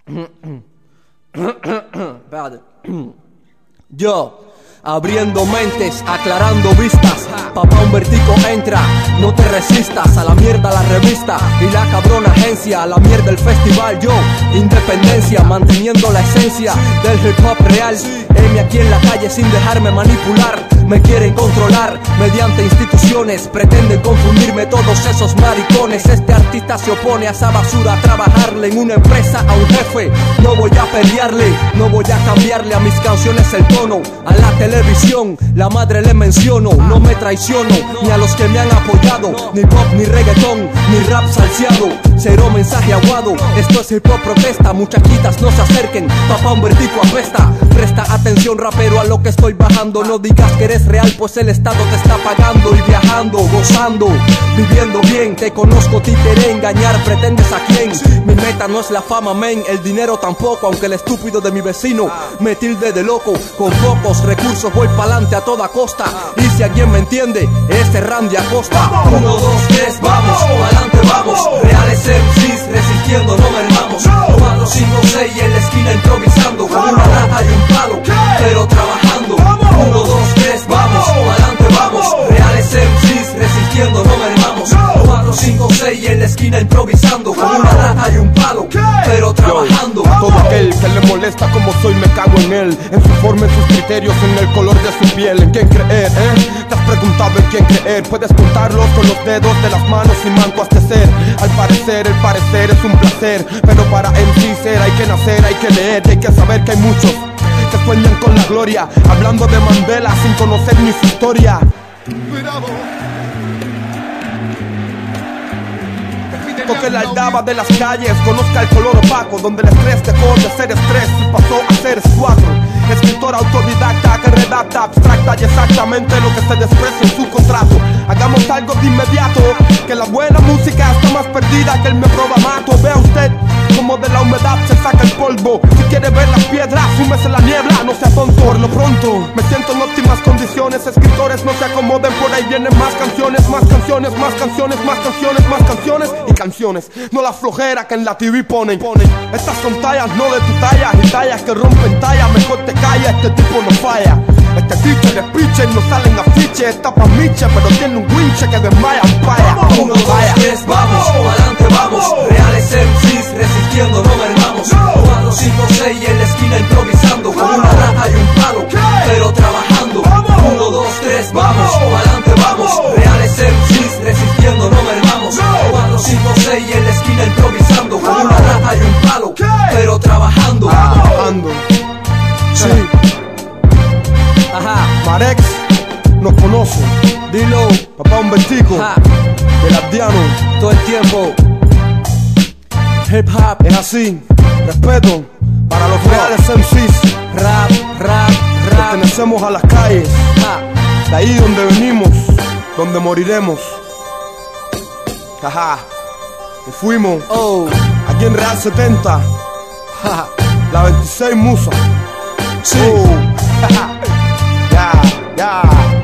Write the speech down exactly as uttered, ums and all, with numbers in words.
Espérate. Yo, abriendo mentes, aclarando vistas. Papá Humbertico entra, no te resistas. A la mierda la revista y la cabrona agencia. A la mierda el festival, yo, independencia. Manteniendo la esencia del hip hop real. Heme aquí en la calle sin dejarme manipular. Me quieren controlar mediante instituciones. Pretenden confundirme todos esos maricones. Este artista se opone a esa basura, a trabajarle en una empresa a un jefe. No voy a pelearle, no voy a cambiarle a mis canciones el tono. A la televisión, la madre le menciono. No me traiciono, ni a los que me han apoyado. Ni pop, ni reggaetón, ni rap salseado. Cero mensaje aguado, esto es hip hop protesta. Muchachitas no se acerquen, papá Humbertico apesta. Presta atención rapero a lo que estoy bajando. No digas que eres real pues el estado te está pagando. Y viajando, gozando, viviendo bien. Te conozco, títere, engañar, pretendes a quién. Mi meta no es la fama, men, el dinero tampoco. Aunque el estúpido de mi vecino me tilde de loco. Con pocos recursos voy pa'lante a toda costa. Y si alguien me entiende, este Randy Acosta. Uno, dos, tres, vamos, pa'lante vamos. Reales M Cs, resistiendo, no mermamos. Cuatro, cinco, seis en la esquina improvisando. Con una rata y un palo, pero trabajando. Uno, dos, tres, vamos, pa'lante vamos. Reales M Cs, resistiendo, no mermamos. Cuatro, cinco, seis en la esquina improvisando. Con una rata y un palo, pero trabajando. Yo, a todo aquel que le molesta como soy me cago en él. En su forma, en sus criterios, en el color de su piel. ¿En quién creer, eh? Te has preguntado en quién creer. Puedes contarlos con los dedos de las manos y manco has de ser. Al parecer, el parecer es un placer. Pero para M C ser hay que nacer, hay que leer. Hay que saber que hay muchos que sueñan con la gloria, hablando de Mandela sin conocer ni su historia. Bravo. Que la aldaba de las calles conozca el color opaco, donde el estrés dejó de ser estrés y pasó a ser cuatro. Escritor autodidacta que redacta abstracta y exactamente lo que se desprecia en su contrato. Hagamos algo de inmediato, que la buena música está más perdida que el mebrobamato. Vea usted como de la humedad se saca el polvo. Si quiere ver las piedras, súmese la niebla, no sea tonto. Por lo pronto, me siento en óptimas condiciones. Escritores no se acomoden, por ahí vienen más canciones, más canciones, más canciones, más canciones, más canciones y canciones. No la flojera que en la T V ponen. Estas son tallas no de tu talla, y tallas que rompen talla. Mejor te calla, este tipo no falla. Este teacher es pitcher, no salen afiches. Está pa' miche, pero tiene un winche que desmaya un paya. Uno, dos, tres, vamos, adelante vamos. Reales M Cs, resistiendo, no mermamos. Cuatro, cinco, seis en la esquina improvisando. Con una rata y un palo, pero trabajando. Uno, dos, tres, vamos, adelante vamos. Reales M Cs, resistiendo, no mermamos. Cuatro, cinco, seis en la esquina improvisando. Con una rata y un palo, pero trabajando. Trabajando. Sí. Ajá. Marex nos conoce. Dilo, papá Humbertico, del Abdiano. Todo el tiempo. Hip hop es así. Respeto para los reales M Cs. Rap, rap, rap. Pertenecemos a las calles. Ja. De ahí donde venimos, donde moriremos. Jaja. Y fuimos. Oh. Aquí en Real setenta. Ja. La veintiséis Musa. Sí. Oh. Ya, ya.